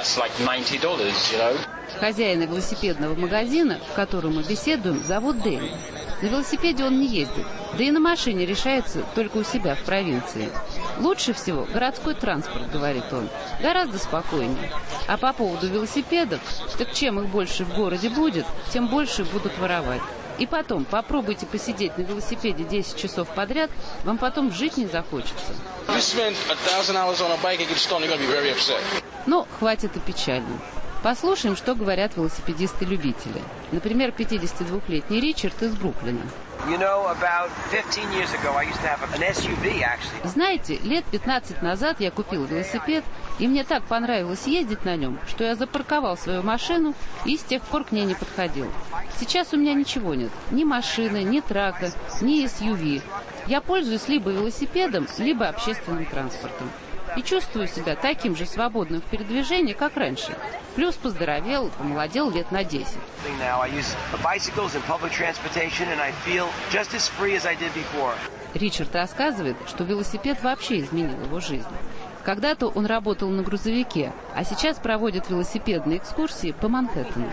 [SPEAKER 15] Хозяина велосипедного магазина, в котором мы беседуем, зовут Дэнни. На велосипеде он не ездит, да и на машине решается только у себя в провинции. Лучше всего городской транспорт, говорит он, гораздо спокойнее. А по поводу велосипедов, так чем их больше в городе будет, тем больше будут воровать. И потом, попробуйте посидеть на велосипеде 10 часов подряд, вам потом жить не захочется. Но хватит и печально. Послушаем, что говорят велосипедисты-любители. Например, 52-летний Ричард из Бруклина. Знаете, лет 15 назад я купил велосипед, и мне так понравилось ездить на нем, что я запарковал свою машину и с тех пор к ней не подходил. Сейчас у меня ничего нет. Ни машины, ни трака, ни SUV. Я пользуюсь либо велосипедом, либо общественным транспортом. И чувствую себя таким же свободным в передвижении, как раньше. Плюс поздоровел, помолодел лет на 10. Ричард рассказывает, что велосипед вообще изменил его жизнь. Когда-то он работал на грузовике, а сейчас проводит велосипедные экскурсии по Манхэттену.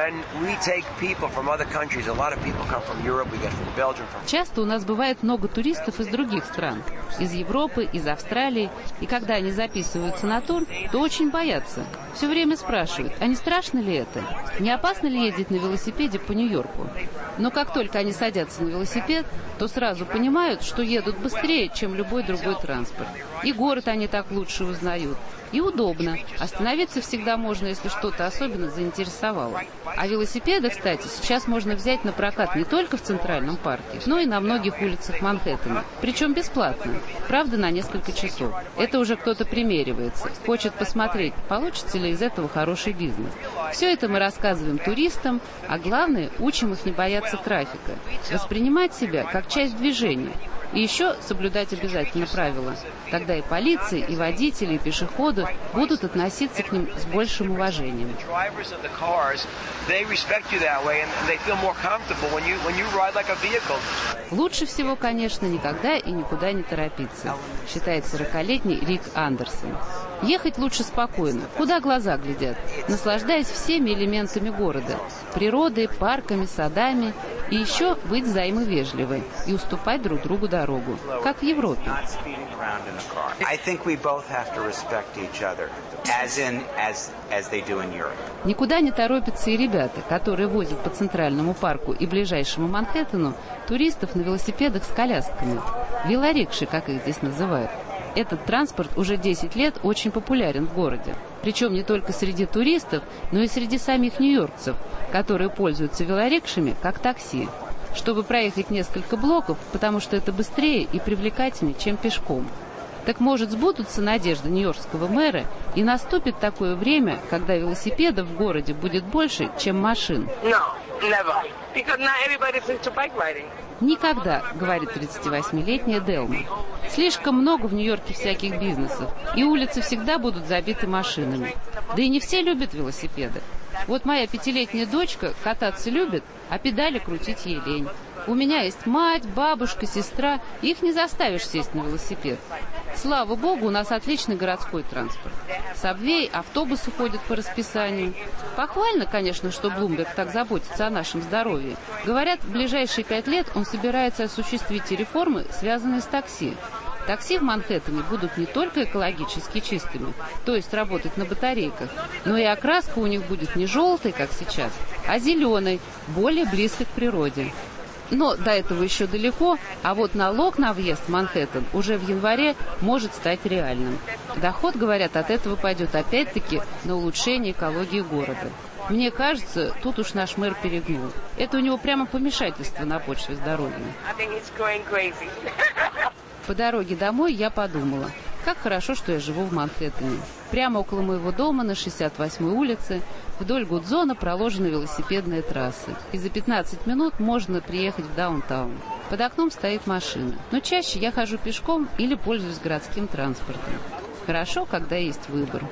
[SPEAKER 15] Часто у нас бывает много туристов из других стран, из Европы, из Австралии, и когда они записываются на тур, то очень боятся. Все время спрашивают, а не страшно ли это? Не опасно ли ездить на велосипеде по Нью-Йорку? Но как только они садятся на велосипед, то сразу понимают, что едут быстрее, чем любой другой транспорт. И город они так лучше узнают. И удобно. Остановиться всегда можно, если что-то особенно заинтересовало. А велосипеды, кстати, сейчас можно взять на прокат не только в Центральном парке, но и на многих улицах Манхэттена. Причем бесплатно. Правда, на несколько часов. Это уже кто-то примеривается. Хочет посмотреть, получится ли из этого хороший бизнес. Все это мы рассказываем туристам, а главное, учим их не бояться трафика. Воспринимать себя как часть движения. И еще соблюдать обязательно правила. Тогда и полиция, и водители, и пешеходы будут относиться к ним с большим уважением. Лучше всего, конечно, никогда и никуда не торопиться, считает 40-летний Рик Андерсон. Ехать лучше спокойно, куда глаза глядят, наслаждаясь всеми элементами города, природой, парками, садами, и еще быть взаимовежливой и уступать друг другу дорогу, как в Европе. Никуда не торопятся и ребята, которые возят по Центральному парку и ближайшему Манхэттену туристов на велосипедах с колясками. Велорикши, как их здесь называют. Этот транспорт уже 10 лет очень популярен в городе. Причем не только среди туристов, но и среди самих нью-йоркцев, которые пользуются велорикшами как такси, чтобы проехать несколько блоков, потому что это быстрее и привлекательнее, чем пешком. Так может сбудутся надежды нью-йоркского мэра, и наступит такое время, когда велосипедов в городе будет больше, чем машин? Никогда, говорит 38-летняя Делма. Слишком много в Нью-Йорке всяких бизнесов, и улицы всегда будут забиты машинами. Да и не все любят велосипеды. Вот моя 5-летняя дочка кататься любит, а педали крутить ей лень. У меня есть мать, бабушка, сестра, их не заставишь сесть на велосипед. Слава богу, у нас отличный городской транспорт. Сабвей, автобусы ходят по расписанию. Похвально, конечно, что Блумберг так заботится о нашем здоровье. Говорят, в ближайшие 5 лет он собирается осуществить реформы, связанные с такси. Такси в Манхэттене будут не только экологически чистыми, то есть работать на батарейках, но и окраска у них будет не желтой, как сейчас, а зеленой, более близкой к природе. Но до этого еще далеко, а вот налог на въезд в Манхэттен уже в январе может стать реальным. Доход, говорят, от этого пойдет опять-таки на улучшение экологии города. Мне кажется, тут уж наш мэр перегнул. Это у него прямо помешательство на почве здоровья. По дороге домой я подумала, как хорошо, что я живу в Манхэттене. Прямо около моего дома на 68-й улице вдоль Гудзона проложены велосипедные трассы. И за 15 минут можно приехать в даунтаун. Под окном стоит машина. Но чаще я хожу пешком или пользуюсь городским транспортом. Хорошо, когда есть выбор.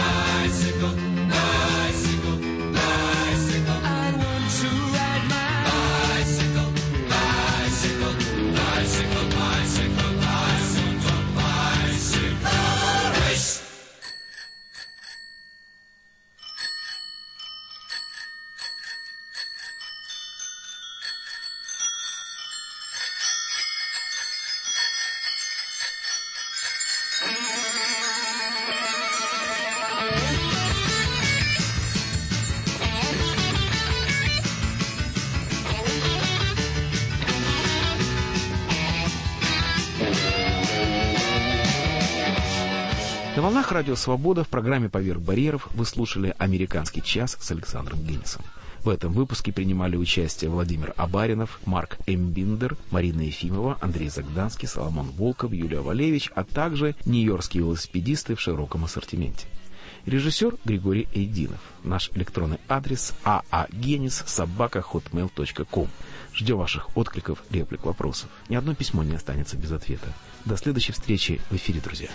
[SPEAKER 2] На волнах Радио Свобода в программе «Поверх барьеров» вы слушали «Американский час» с Александром Генисом. В этом выпуске принимали участие Владимир Абаринов, Марк Эмбиндер, Марина Ефимова, Андрей Загданский, Соломон Волков, Юлия Валевич, а также нью-йоркские велосипедисты в широком ассортименте. Режиссер Григорий Эйдинов. Наш электронный адрес aagenis@hotmail.com. Ждем ваших откликов, реплик, вопросов. Ни одно письмо не останется без ответа. До следующей встречи в эфире, друзья.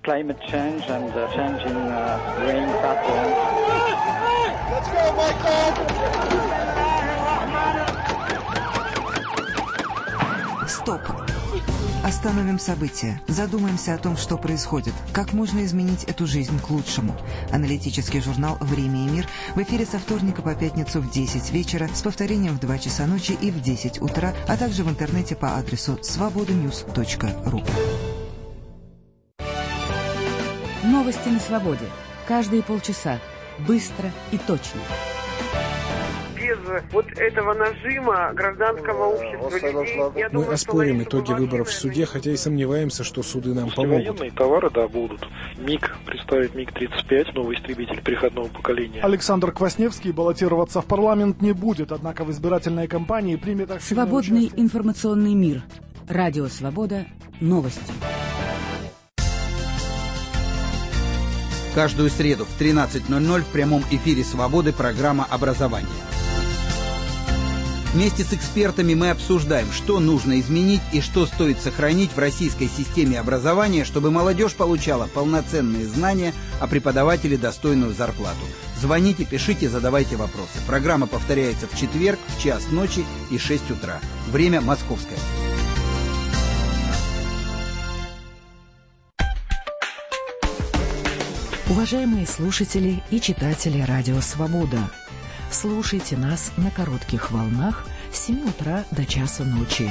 [SPEAKER 16] climate change and changing rain patterns. Let's go, Michael!
[SPEAKER 17] Стоп! Остановим события. Задумаемся о том, что происходит. Как можно изменить эту жизнь к лучшему. Аналитический журнал «Время и мир» в эфире со вторника по пятницу в 10 вечера, с повторением в 2 часа ночи и в 10 утра, а также в интернете по адресу svobodanews.ru.
[SPEAKER 8] Новости на свободе. Каждые полчаса. Быстро и точно.
[SPEAKER 18] Без вот этого нажима гражданского общества людей,
[SPEAKER 19] Мы оспорим итоги выборов в суде, хотя и сомневаемся, что суды нам помогут.
[SPEAKER 20] Военные товары, да, будут. МиГ представит МиГ-35, новый истребитель переходного поколения.
[SPEAKER 21] Александр Квасневский баллотироваться в парламент не будет, однако в избирательной кампании примет активное
[SPEAKER 8] Свободный
[SPEAKER 21] участие.
[SPEAKER 8] информационный мир. Радио «Свобода». Новости.
[SPEAKER 22] Каждую среду в 13:00 в прямом эфире «Свободы» программа «Образование». Вместе с экспертами мы обсуждаем, что нужно изменить и что стоит сохранить в российской системе образования, чтобы молодежь получала полноценные знания, а преподаватели достойную зарплату. Звоните, пишите, задавайте вопросы. Программа повторяется в четверг в 1:00 ночи и 6 утра. Время московское.
[SPEAKER 1] Уважаемые слушатели и читатели радио «Свобода», слушайте нас на коротких волнах с 7 утра до часа ночи.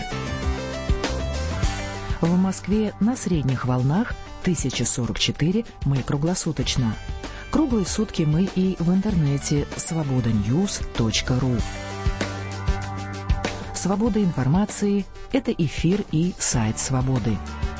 [SPEAKER 1] В Москве на средних волнах 1044 мы круглосуточно. Круглые сутки мы и в интернете svobodanews.ru. Свобода информации – это эфир и сайт «Свободы».